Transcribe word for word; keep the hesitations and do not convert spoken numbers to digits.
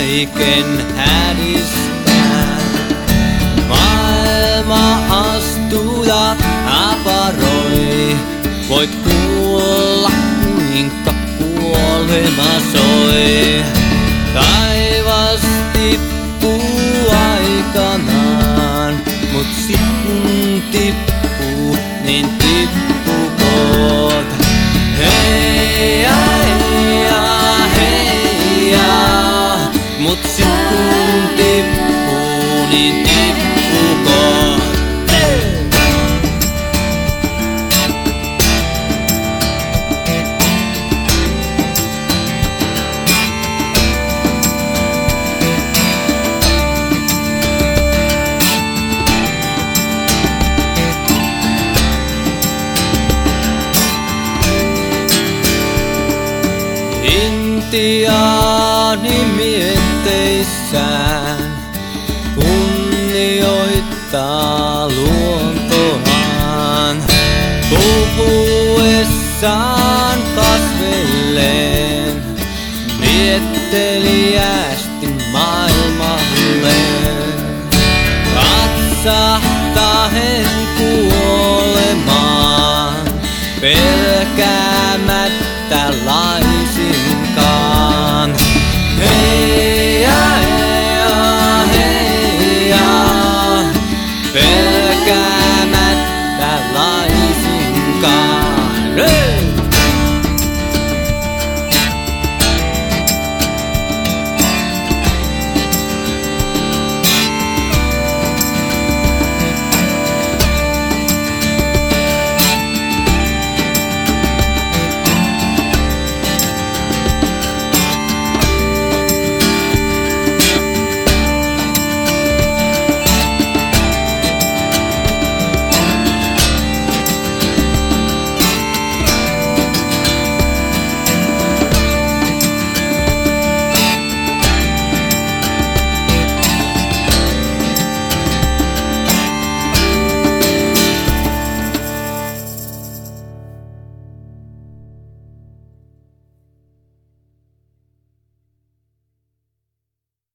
kaiken hädistää. Maailma astuu ja aparoi, voit kuulla kuinka kuolema soi. Taivas tippuu aikanaan, mut sit kun tippuu, niin tippukoot. Hei ja hei ja hei ja, mut sit kun tippuu, niin tippukoot. Intiaani mietteissään kunnioittaa luontoaan, puhuessaan kasvelleen mietteliästi maailmalleen, katsahtaen kuolemaan pelkäämättä